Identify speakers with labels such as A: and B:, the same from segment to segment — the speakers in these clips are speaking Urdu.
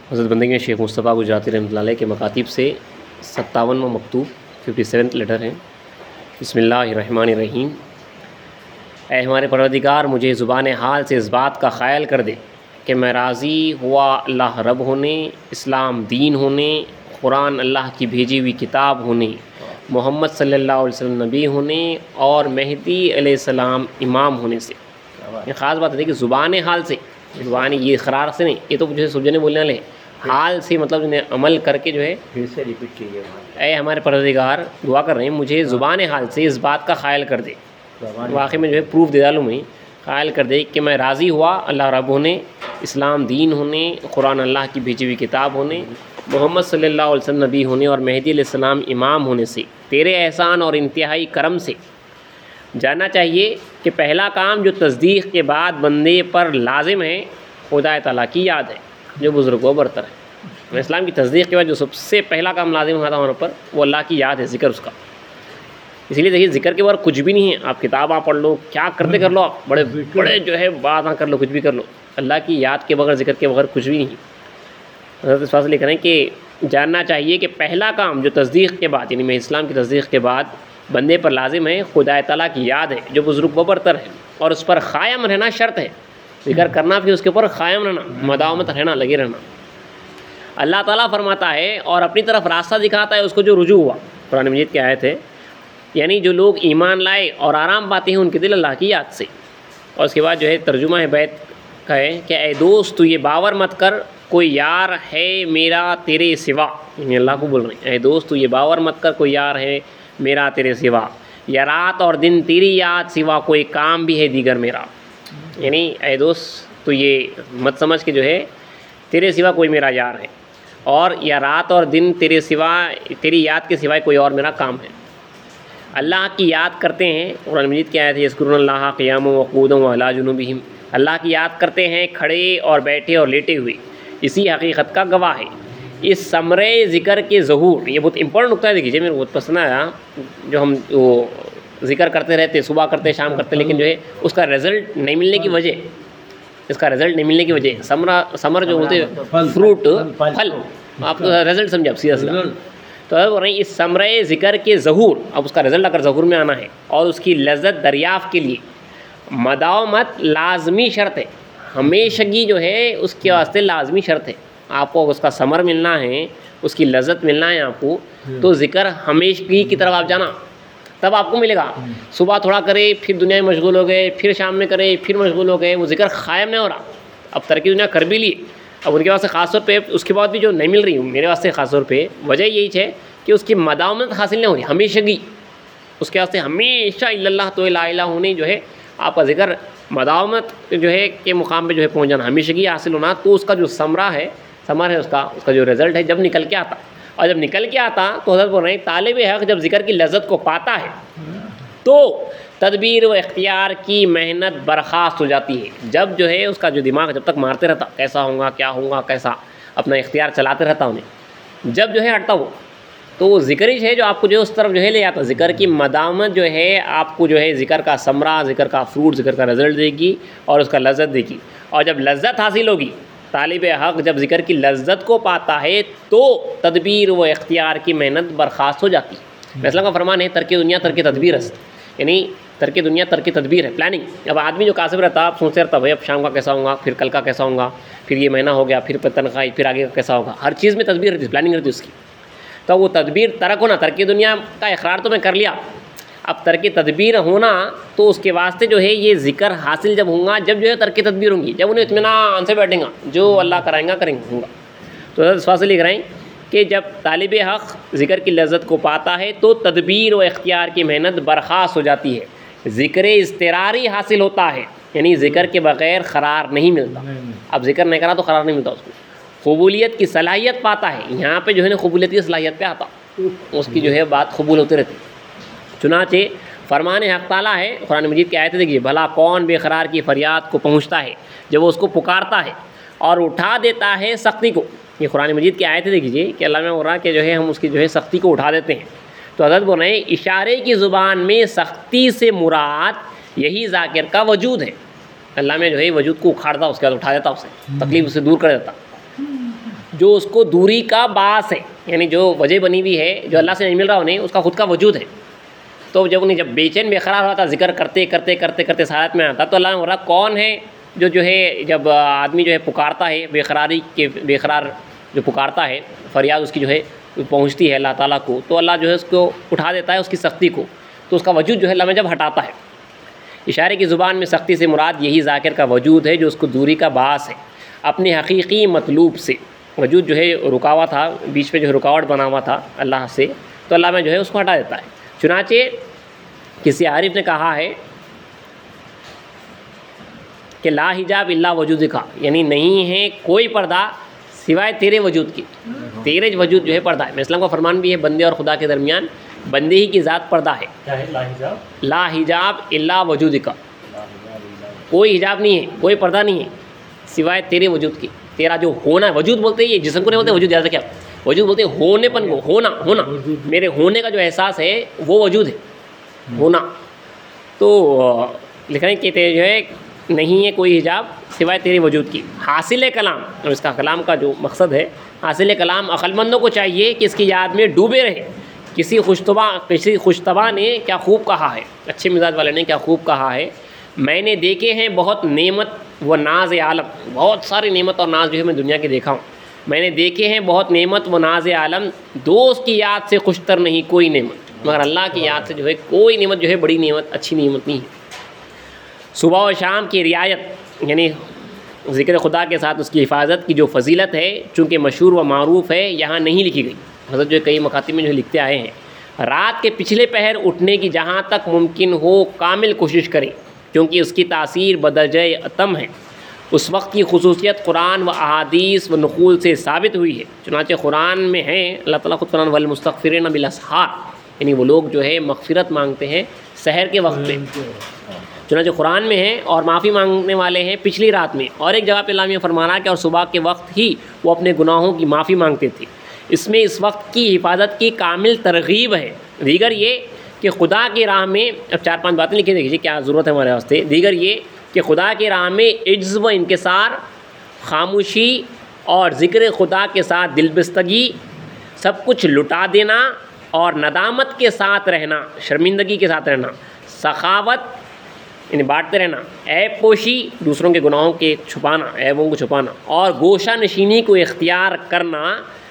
A: حضرت بندگی شیخ مصطفیٰ گجراتی رحمۃ اللہ علیہ کے مکاتب سے 57واں مکتوب 57 لیٹر ہے۔ بسم اللہ الرحمن الرحیم۔ اے ہمارے پروردگار، مجھے زبان حال سے اس بات کا خیال کر دے کہ میں راضی ہوا اللہ رب ہونے، اسلام دین ہونے، قرآن اللہ کی بھیجی ہوئی کتاب ہونے، محمد صلی اللہ علیہ وسلم نبی ہونے اور مہدی علیہ السلام امام ہونے سے۔ یہ خاص بات ہے کہ زبان حال سے، زبان یہ اقرار سے نہیں، یہ تو جو ہے سمجھنے بولنے والے حال سے مطلب انہیں عمل کر کے جو ہے
B: پھر سے ریپیٹ کیجیے۔
A: اے ہمارے پروردگار، دعا کر رہے ہیں مجھے زبان حال سے اس بات کا خیال کر دے، واقعی میں جو ہے پروف دے ڈالوں میں خیال کر دے کہ میں راضی ہوا اللہ رب ہونے، اسلام دین ہونے، قرآن اللہ کی بھیجی ہوئی کتاب ہونے، محمد صلی اللہ علیہ وسلم نبی ہونے اور مہدی علیہ السلام امام ہونے سے، تیرے احسان اور انتہائی کرم سے۔ جاننا چاہیے کہ پہلا کام جو تصدیق کے بعد بندے پر لازم ہے خدا تعالیٰ کی یاد ہے جو بزرگ و برتر ہے۔ اسلام کی تصدیق کے بعد جو سب سے پہلا کام لازم ہوتا ہے ہمارے اوپر وہ اللہ کی یاد ہے، ذکر اس کا۔ اس لیے دیکھیے ذکر کے بعد کچھ بھی نہیں ہے، آپ کتاباں پڑھ لو، کیا کرتے کر لو، آپ بڑے بڑے جو ہے باتاں کر لو، کچھ بھی کر لو، اللہ کی یاد کے بغیر، ذکر کے بغیر کچھ بھی نہیں۔ حضرت اس واسطے لکھ رہے ہیں کہ جاننا چاہیے کہ پہلا کام جو تصدیق کے بعد یعنی میں اسلام کی تصدیق کے بعد بندے پر لازم ہے خدا تعالیٰ کی یاد ہے جو بزرگ و برتر ہے، اور اس پر قائم رہنا شرط ہے۔ ذکر کرنا پھر اس کے اوپر قائم رہنا، مداومت رہنا، لگے رہنا۔ اللہ تعالیٰ فرماتا ہے اور اپنی طرف راستہ دکھاتا ہے اس کو جو رجوع ہوا۔ قرآن مجید کی آیت ہے، یعنی جو لوگ ایمان لائے اور آرام پاتے ہیں ان کے دل اللہ کی یاد سے۔ اور اس کے بعد جو ہے ترجمہ ہے بیت کا ہے کہ اے دوست تو یہ باور مت کر کوئی یار ہے میرا تیرے سوا، یعنی اللہ کو بول رہے ہیں، اے دوست تو یہ باور مت کر کوئی یار ہے میرا تیرے سوا، یا رات اور دن تیری یاد سوا کوئی کام بھی ہے دیگر میرا۔ یعنی اے دوست تو یہ مت سمجھ کے جو ہے تیرے سوا کوئی میرا یار ہے، اور یا رات اور دن تیرے سوا، تیری یاد کے سوائے کوئی اور میرا کام ہے۔ اللہ کی یاد کرتے ہیں، قرآن مجید کی آیت ہے یذکرون اللہ قیاما وقعودا وعلی جنوبہم، اللہ کی یاد کرتے ہیں کھڑے اور بیٹھے اور لیٹے ہوئے، اسی حقیقت کا گواہ ہے۔ اس ثمرے ذکر کے ظہور، یہ بہت امپورٹنٹ نقطہ ہے، دیکھیے میرے بہت پسند آیا، جو ہم وہ ذکر کرتے رہتے، صبح کرتے شام کرتے، لیکن جو ہے اس کا رزلٹ نہیں ملنے کی وجہ، اس کا رزلٹ نہیں ملنے کی وجہ ثمر جو بولتے فروٹ، پھل، آپ کو رزلٹ سمجھے آپ سیدھا سیدھا، تو بول رہے ہیں اس ثمرے ذکر کے ظہور، اب اس کا رزلٹ اگر ظہور میں آنا ہے اور اس کی لذت دریافت کے لیے مداومت لازمی شرط ہے، ہمیشگی جو ہے اس کے واسطے لازمی شرط ہے۔ آپ کو اس کا ثمر ملنا ہے، اس کی لذت ملنا ہے آپ کو، تو ذکر ہمیشگی کی طرف آپ جانا، تب آپ کو ملے گا۔ صبح تھوڑا کرے پھر دنیا میں مشغول ہو گئے، پھر شام میں کرے پھر مشغول ہو گئے، وہ ذکر قائم نہیں ہو رہا۔ اب ترکی دنیا کر بھی لی، اب ان کے واسطے خاص طور پہ اس کے بعد بھی جو نہیں مل رہی ہوں میرے واسطے خاص طور پہ وجہ یہی ہے کہ اس کی مداومت حاصل نہیں ہو رہی، ہمیشگی۔ اس کے واسطے ہمیشہ الا اللہ تو لا الہ ہونے جو ہے آپ کا ذکر مداومت جو ہے کے مقام پہ جو ہے پہنچ جانا، ہمیشگی حاصل ہونا، تو اس کا جو ثمرہ ہے، ثمر ہے اس کا جو رزلٹ ہے جب نکل کے آتا، اور جب نکل کے آتا تو حضرت بول رہے ہیں طالب حق جب ذکر کی لذت کو پاتا ہے تو تدبیر و اختیار کی محنت برخاست ہو جاتی ہے۔ جب جو ہے اس کا جو دماغ جب تک مارتے رہتا کیسا ہوں گا کیا ہوں گا کیسا، اپنا اختیار چلاتے رہتا انہیں، جب جو ہے ہٹتا وہ، تو وہ ذکر ہی ہے جو آپ کو جو ہے اس طرف جو ہے لے آتا۔ ذکر کی مداومت جو ہے آپ کو جو ہے ذکر کا ثمرہ، ذکر کا فروٹ، ذکر کا رزلٹ دے گی اور اس کا لذت دے گی۔ اور جب لذت حاصل ہوگی، طالب حق جب ذکر کی لذت کو پاتا ہے تو تدبیر و اختیار کی محنت برخاست ہو جاتی ہے۔ اسلام کا فرمان ہے ترک دنیا ترک تدبیر است، یعنی ترک دنیا ترک تدبیر ہے، پلاننگ۔ اب آدمی جو کاسب رہتا آپ سوچتے رہتا بھائی اب شام کا کیسا ہوں گا، پھر کل کا کیسا ہوں گا، پھر یہ مہینہ ہو گیا، پھر تنخواہ، پھر آگے کا کیسا ہوگا، ہر چیز میں تدبیر رہتی ہے، پلاننگ رہتی ہے اس کی۔ تو وہ تدبیر ترک ہونا، ترک دنیا کا اقرار تو میں کر لیا، اب ترک تدبیر ہونا تو اس کے واسطے جو ہے یہ ذکر حاصل جب ہوں گا، جب جو ہے ترک تدبیر ہوں گی، جب انہیں اطمینان سے بیٹھیں گا، جو اللہ کرائیں گا کریں گا۔ تو اس واسطے لکھ رہے ہیں کہ جب طالب حق ذکر کی لذت کو پاتا ہے تو تدبیر و اختیار کی محنت برخاست ہو جاتی ہے، ذکر اضطراری حاصل ہوتا ہے، یعنی ذکر کے بغیر قرار نہیں ملتا۔ اب ذکر نہیں کرا تو قرار نہیں ملتا اس کو، قبولیت کی صلاحیت پاتا ہے، یہاں پہ جو ہے نا قبولیت کی صلاحیت پہ آتا، اس کی جو ہے بات قبول ہوتی رہتی۔ چنانچہ فرمان حق تعالیٰ ہے، قرآن مجید کی آیت دیکھیے، بھلا کون بے قرار کی فریاد کو پہنچتا ہے جب وہ اس کو پکارتا ہے اور اٹھا دیتا ہے سختی کو۔ یہ قرآن مجید کی آیت دیکھیے کہ اللہ میں بول رہا کہ جو ہے ہم اس کی جو ہے سختی کو اٹھا دیتے ہیں۔ تو حضرت بول رہے ہیں اشارے کی زبان میں سختی سے مراد یہی ذاکر کا وجود ہے۔ اللہ میں جو ہے وجود کو اکھاڑتا، اس کے بعد اٹھا دیتا، اسے تکلیف اسے دور کر دیتا۔ جو اس کو دوری کا باعث ہے، یعنی جو وجہ بنی ہوئی ہے، جو اللہ سے نہیں مل رہا انہیں، اس کا خود کا وجود ہے. تو جب انہیں جب بے چین بے قرار ہوا تھا، ذکر کرتے کرتے کرتے کرتے سعادت میں آتا، تو اللہ نے بولا کون ہے جو ہے جب آدمی جو ہے پکارتا ہے بے قرار جو پکارتا ہے، فریاد اس کی جو ہے پہنچتی ہے اللہ تعالیٰ کو، تو اللہ جو ہے اس کو اٹھا دیتا ہے اس کی سختی کو، تو اس کا وجود جو ہے اللہ میں جب ہٹاتا ہے. اشارے کی زبان میں سختی سے مراد یہی ذاکر کا وجود ہے جو اس کو دوری کا باعث ہے اپنے حقیقی مطلوب سے. وجود جو ہے رکا ہوا تھا، بیچ میں جو ہے رکاوٹ بنا ہوا تھا اللہ سے، تو اللہ میں جو ہے اس کو ہٹا دیتا ہے. چنانچہ کسی عارف نے کہا ہے کہ لا حجاب الا وجود کا، یعنی نہیں ہے کوئی پردہ سوائے تیرے وجود کی. تیرے وجود جو ہے پردہ ہے. اسلام کا فرمان بھی ہے بندے اور خدا کے درمیان بندے ہی کی ذات پردہ ہے.
B: کیا ہے لا حجاب؟
A: لا حجاب الا وجود کا، کوئی حجاب نہیں ہے، کوئی پردہ نہیں ہے سوائے تیرے وجود کی. تیرا جو ہونا ہے، وجود بولتے ہیں، یہ جسم کو نہیں بولتے وجود، یاد رکھیں آپ، وجود بولتے ہیں ہونے پن کو، ہونا میرے ہونے کا جو احساس ہے وہ وجود ہے، ہونا. تو لکھ رہے ہیں کہ جو ہے نہیں ہے کوئی حجاب سوائے تیرے وجود کی. حاصل کلام، اور اس کا کلام کا جو مقصد ہے، حاصل کلام عقل مندوں کو چاہیے کہ اس کی یاد میں ڈوبے رہے. کسی خوشطبع نے کیا خوب کہا ہے، اچھے مزاج والے نے کیا خوب کہا ہے، میں نے دیکھے ہیں بہت نعمت و ناز عالم، بہت ساری نعمت اور ناز جو ہے میں دنیا کے دیکھا ہوں. میں نے دیکھے ہیں بہت نعمت و ناز عالم، دوست کی یاد سے خوشتر نہیں کوئی نعمت، مگر اللہ کی یاد سے جو ہے کوئی نعمت جو ہے بڑی نعمت، اچھی نعمت نہیں ہے. صبح و شام کی رعایت، یعنی ذکر خدا کے ساتھ اس کی حفاظت کی جو فضیلت ہے، چونکہ مشہور و معروف ہے، یہاں نہیں لکھی گئی. حضرت جو کئی مکاتب میں جو لکھتے آئے ہیں، رات کے پچھلے پہر اٹھنے کی جہاں تک ممکن ہو کامل کوشش کریں، کیونکہ اس کی تاثیر بدرجہ اتم ہے. اس وقت کی خصوصیت قرآن و احادیث و نقول سے ثابت ہوئی ہے. چنانچہ قرآن میں ہے، اللہ تعالیٰ خود قرآن والمستغفرین بالاسحار، یعنی وہ لوگ جو ہے مغفرت مانگتے ہیں سحر کے وقت میں. چنانچہ قرآن میں ہے اور معافی مانگنے والے ہیں پچھلی رات میں. اور ایک جگہ پہ اللہ نے فرمانا کہ اور صبح کے وقت ہی وہ اپنے گناہوں کی معافی مانگتے تھے. اس میں اس وقت کی حفاظت کی کامل ترغیب ہے. دیگر یہ کہ خدا کی راہ میں، اب 4-5 باتیں لکھیں، دیکھیے کیا ضرورت ہے ہمارے واسطے. دیگر یہ کہ خدا کی راہ میں عجز و انکسار، خاموشی اور ذکر خدا کے ساتھ دل بستگی، سب کچھ لٹا دینا اور ندامت کے ساتھ رہنا، شرمندگی کے ساتھ رہنا، سخاوت یعنی بانٹتے رہنا، عیب پوشی دوسروں کے گناہوں کے چھپانا، عیبوں کو چھپانا، اور گوشہ نشینی کو اختیار کرنا،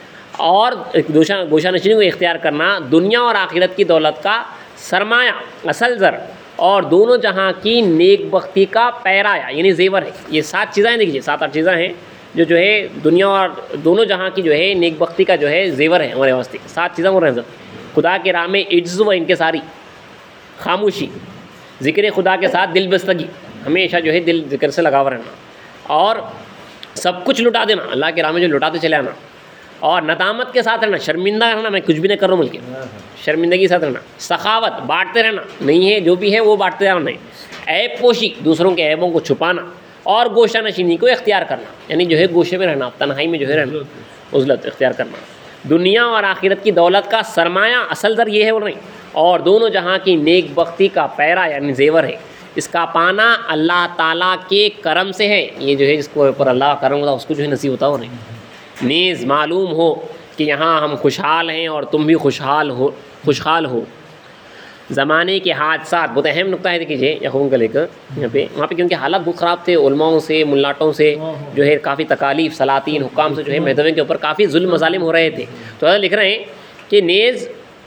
A: دنیا اور آخرت کی دولت کا سرمایہ، اصل زر، اور دونوں جہاں کی نیک بختی کا پیرایا یعنی زیور ہے. یہ 7 چیزیں دیکھیے، 7-8 چیزیں ہیں جو ہے دنیا اور دونوں جہاں کی جو ہے نیک بختی کا جو ہے زیور ہے ہمارے واسطے. 7 چیزیں ہو رہے ہیں. خدا کے راہ میں عجز و انکساری، خاموشی، ذکر خدا کے ساتھ دل بستگی، ہمیشہ جو ہے دل ذکر سے لگا ہوا رہنا، اور سب کچھ لٹا دینا، اللہ کے راہ میں جو لٹاتے چلے آنا، اور ندامت کے ساتھ رہنا، شرمندہ رہنا، میں کچھ بھی نہیں کر رہا ہوں بلکہ شرمندگی کے ساتھ رہنا، سخاوت، بانٹتے رہنا، نہیں ہے جو بھی ہے وہ بانٹتے رہنا، عیب پوشی، دوسروں کے عیبوں کو چھپانا، اور گوشہ نشینی کو اختیار کرنا، یعنی جو ہے گوشے میں رہنا، تنہائی میں جو ہے رہنا، عزلت اختیار کرنا، دنیا اور آخرت کی دولت کا سرمایہ، اصل در یہ ہے وہ نہیں، اور دونوں جہاں کی نیک بختی کا پیرا یعنی زیور ہے. اس کا پانا اللہ تعالیٰ کے کرم سے ہے. یہ جو ہے جس کو اوپر اللہ کا کرم ہوتا ہے اس کو جو ہے نصیب ہوتا ہو نہیں. نیز معلوم ہو کہ یہاں ہم خوشحال ہیں اور تم بھی خوشحال ہو. زمانے کے حادثات، بہت اہم نقطہ ہے، دیکھیے یقون کا لے کر یہاں پہ، وہاں پہ کیونکہ حالات بہت خراب تھے، علماؤں سے، ملاٹوں سے جو ہے کافی تکالیف، سلاطین، حکام سے جو ہے مہدویوں کے اوپر کافی ظلم مظالم ہو رہے تھے. تو ایسا لکھ رہے ہیں کہ نیز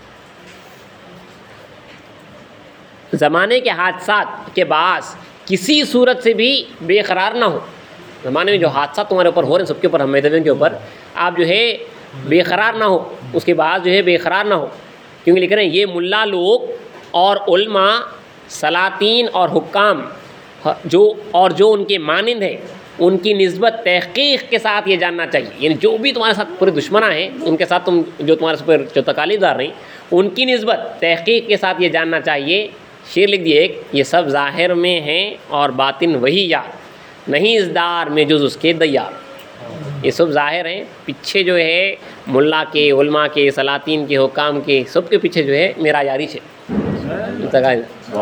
A: زمانے کے حادثات کے باعث کسی صورت سے بھی بے قرار نہ ہو. زمانے میں جو حادثات تمہارے اوپر ہو رہے ہیں سب کے اوپر، ہم مہدویوں کے اوپر، آپ جو ہے بے قرار نہ ہو، اس کے بعد جو ہے بے قرار نہ ہو. کیونکہ لکھ رہے ہیں یہ ملا لوگ اور علماء، سلاطین اور حکام جو ان کے مانند ہیں، ان کی نسبت تحقیق کے ساتھ یہ جاننا چاہیے. یعنی جو بھی تمہارے ساتھ پورے دشمناں ہیں، ان کے ساتھ تم جو تمہارے اوپر جو تکالیف دار رہی، ان کی نسبت تحقیق کے ساتھ یہ جاننا چاہیے. شعر لکھ دیے ایک، یہ سب ظاہر میں ہیں اور باطن وہی یار، نہیں اس دار میں جز اس کے دیار. یہ سب ظاہر ہیں، پیچھے جو ہے ملا کے، علماء کے، سلاطین کے، حکام کے، سب کے پیچھے جو ہے میرا یاری ہے.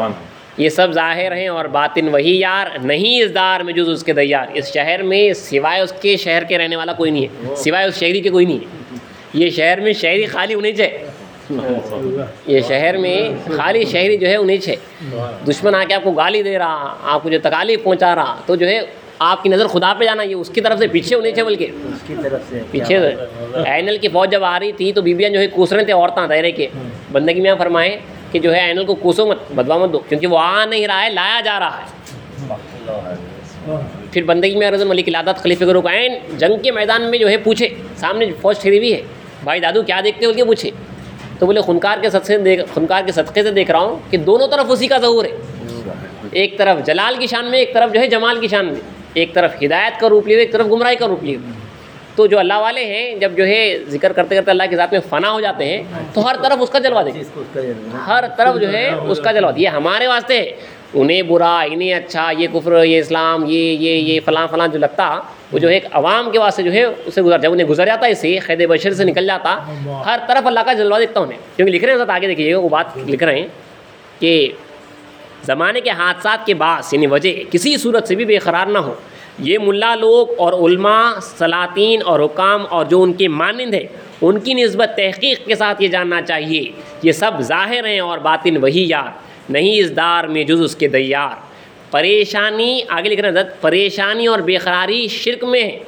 A: یہ سب ظاہر ہیں اور باطن وہی یار، نہیں اس دار میں جز اس کے دیار، اس شہر میں سوائے اس کے شہر کے رہنے والا کوئی نہیں ہے، سوائے اس شہری کے کوئی نہیں ہے، یہ شہر میں شہری خالی انہیں چاہیے، یہ شہر میں خالی شہری جو ہے انہیں چاہیے، دشمن آ کے آپ کو گالی دے رہا، آپ کو جو تکالیف پہنچا رہا، تو جو ہے آپ کی نظر خدا پہ جانا، یہ اس کی طرف سے پیچھے ہونے چاہیے، بلکہ
B: اس کی طرف سے
A: پیچھے اینل کی فوج جب آ رہی تھی تو بیویاں جو ہے کوس رہے تھے عورتیں دائرے کے، بندگی میں فرمائیں کہ جو ہے اینل کو کوسو مت، بدوا مت دو، کیونکہ وہ آ نہیں رہا ہے، لایا جا رہا ہے۔ پھر بندگی میں رضا ملک العادت خلیفہ گرو عین جنگ کے میدان میں جو ہے پوچھے، سامنے فوج ٹھہری ہوئی ہے، بھائی دادو کیا دیکھتے ہو، کے پوچھے تو بولے خنکار کے صدقے سے دیکھ رہا ہوں کہ دونوں طرف اسی کا ظہور ہے، ایک طرف جلال کی شان میں، ایک طرف جو ہے جمال کی شان میں، ایک طرف ہدایت کا روپ لیے، ایک طرف گمراہی کا روپ لیے۔ تو جو اللہ والے ہیں جب جو ہے ذکر کرتے کرتے اللہ کی ذات میں فنا ہو جاتے ہیں تو ہر طرف اس کا جلوہ دیکھتے، ہر طرف جو ہے اس کا جلوہ، یہ ہمارے واسطے ہے، انہیں برا انہیں اچھا، یہ کفر یہ اسلام یہ فلاں فلاں جو لگتا، وہ جو ہے ایک عوام کے واسطے جو ہے اسے جب انہیں گزر جاتا ہے، اسے قید بشر سے نکل جاتا، ہر طرف اللہ کا جلوہ دیکھتا انہیں، کیونکہ لکھ رہے ہیں آگے دیکھیے وہ بات لکھ رہے ہیں کہ زمانے کے حادثات کے باعث یعنی وجہ کسی صورت سے بھی بے قرار نہ ہو، یہ ملا لوگ اور علماء سلاطین اور حکام اور جو ان کے مانند ہیں ان کی نسبت تحقیق کے ساتھ یہ جاننا چاہیے، یہ سب ظاہر ہیں اور باطن وہی یار، نہیں اس دار میں جز اس کے دیار، پریشانی آگے لکھ رہے ہیں پریشانی اور بے قراری شرک میں ہے،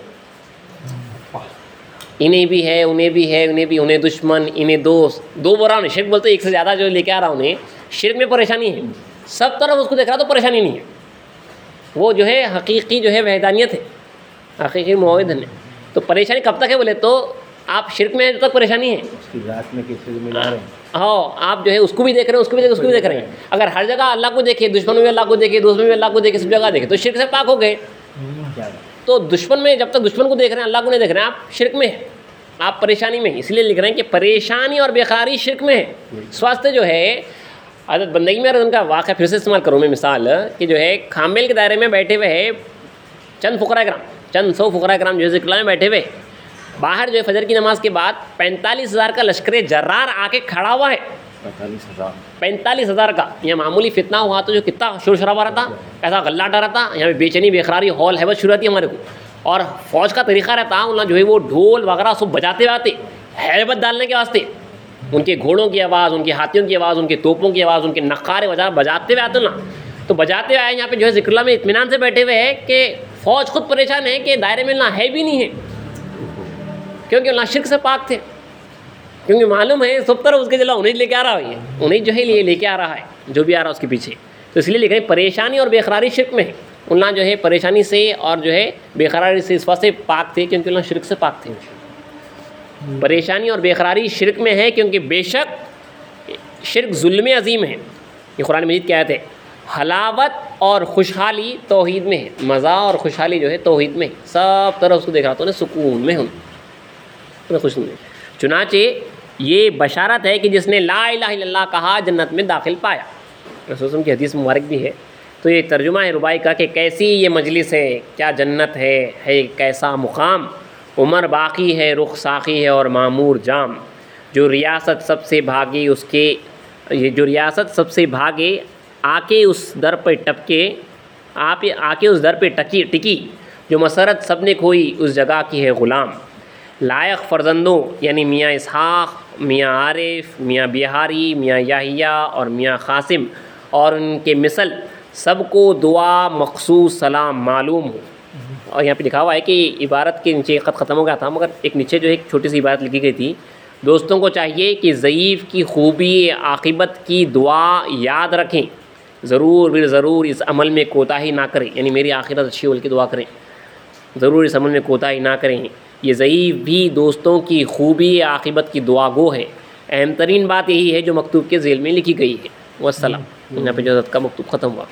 A: انہیں بھی ہے انہیں بھی ہے انہیں بھی، انہیں دشمن انہیں دوست، دو برا شرک بولتے ایک سے زیادہ جو لے کے آ رہا انہیں، شرک میں پریشانی ہے، سب طرف اس کو دیکھ رہا تو پریشانی نہیں ہے، وہ جو ہے حقیقی جو ہے وحدانیت ہے، حقیقی موحد ہے۔ تو پریشانی کب تک ہے بولے تو آپ شرک میں ہیں جب تک پریشانی ہے،
B: اس کی ذات میں کسی کو ملا رہے ہیں،
A: ہاں آپ جو ہے اس کو بھی دیکھ رہے ہیں، اس کو بھی دیکھ اس کو بھی دیکھ رہے ہیں، اگر ہر جگہ اللہ کو دیکھے، دشمن میں بھی اللہ کو دیکھے، دوست میں بھی اللہ کو دیکھے، سب جگہ دیکھے تو شرک سے پاک ہو گئے۔ تو دشمن میں جب تک دشمن کو دیکھ رہے ہیں اللہ کو نہیں دیکھ رہے ہیں، آپ شرک میں ہیں، آپ پریشانی میں ہیں، اس لیے لکھ رہے ہیں کہ پریشانی اور بے قراری شرک میں ہے۔ اس واسطے جو ہے حضرت بندگی میں ان کا واقعہ پھر سے استعمال کروں میں مثال کہ جو ہے کھامل کے دائرے میں بیٹھے ہوئے ہے چند فقراء کرام، چند سو فقراء کرام جو ہے ذکر اللہ میں بیٹھے ہوئے، باہر جو ہے فجر کی نماز کے بعد 45,000 کا لشکر جرار آ کے کھڑا ہوا ہے، 45,000 کا۔ یہ معمولی فتنہ ہوا تو جو کتنا شور شرابہ رہتا، ایسا غلہ ڈا رہتا، یہاں پہ بے چینی بے قراری ہال ہے، بس شروع رہتی ہمارے کو، اور فوج کا طریقہ رہتا انہوں جو ہے وہ ڈھول وغیرہ سب بجاتے ہوئے آتے ہیبت ڈالنے کے واسطے، ان کے گھوڑوں کی آواز، ان کے ہاتھیوں کی آواز، ان کے توپوں کی آواز، ان کے نقارے بجاتے ہوئے آتے نا، تو بجاتے ہوئے آئے یہاں پہ جو ہے ذکر اللہ میں اطمینان سے بیٹھے ہوئے ہیں کہ فوج خود پریشان ہے کہ دائرے میں نہ ہے بھی نہیں ہے، کیونکہ اللہ شرک سے پاک تھے، کیونکہ معلوم ہے سب طرح اس کے جلوہ انہیں لے کے آ رہا ہے، انہیں جو ہے لے کے آ رہا ہے جو بھی آ رہا ہے اس کے پیچھے، تو اس لیے لکھ رہے ہیں پریشانی اور بے قراری شرک میں ہے، اللہ جو ہے پریشانی سے اور جو ہے بے قراری سے اس واسطے پاک تھے کیونکہ اللہ شرک سے پاک تھے۔ پریشانی اور بے قراری شرک میں ہے کیونکہ بے شک شرک ظلم عظیم ہے، یہ قرآن مجید کی آیت ہے، حلاوت اور خوشحالی توحید میں ہے، مزہ اور خوشحالی جو ہے توحید میں ہے، سب طرح اس کو دیکھ رہا تو سکون میں ہوں خوش میں۔ چنانچہ یہ بشارت ہے کہ جس نے لا الہ الا اللہ کہا جنت میں داخل پایا، رسول اللہ کی حدیث مبارک بھی ہے۔ تو یہ ترجمہ ہے رباعی کا کہ کیسی یہ مجلس ہے، کیا جنت ہے کیسا مقام، عمر باقی ہے رخ ساقی ہے اور معمور جام، جو ریاست سب سے بھاگی اس کے، یہ جو ریاست سب سے بھاگے آ کے اس در پہ ٹپکے، آپ آ کے اس در پہ ٹکی، جو مسرت سب نے کھوئی اس جگہ کی ہے غلام، لائق فرزندوں یعنی میاں اسحاق، میاں عارف، میاں بہاری، میاں یحییٰ اور میاں قاسم اور ان کے مثل سب کو دعا مخصوص سلام معلوم ہو۔ اور یہاں پہ لکھا ہوا ہے کہ عبارت کے نیچے خط ختم ہو گیا تھا، مگر ایک نیچے جو ایک چھوٹی سی عبارت لکھی گئی تھی، دوستوں کو چاہیے کہ ضعیف کی خوبی عاقبت کی دعا یاد رکھیں، ضرور بال ضرور اس عمل میں کوتاہی نہ کریں، یعنی میری آخرت اچھی ہو کے دعا کریں، ضرور اس عمل میں کوتاہی نہ کریں، یہ ضعیف بھی دوستوں کی خوبی عاقبت کی دعا گو ہے۔ اہم ترین بات یہی ہے جو مکتوب کے ذیل میں لکھی گئی ہے۔ والسلام۔ یہاں پہ جو حضرت کا مکتوب ختم ہوا۔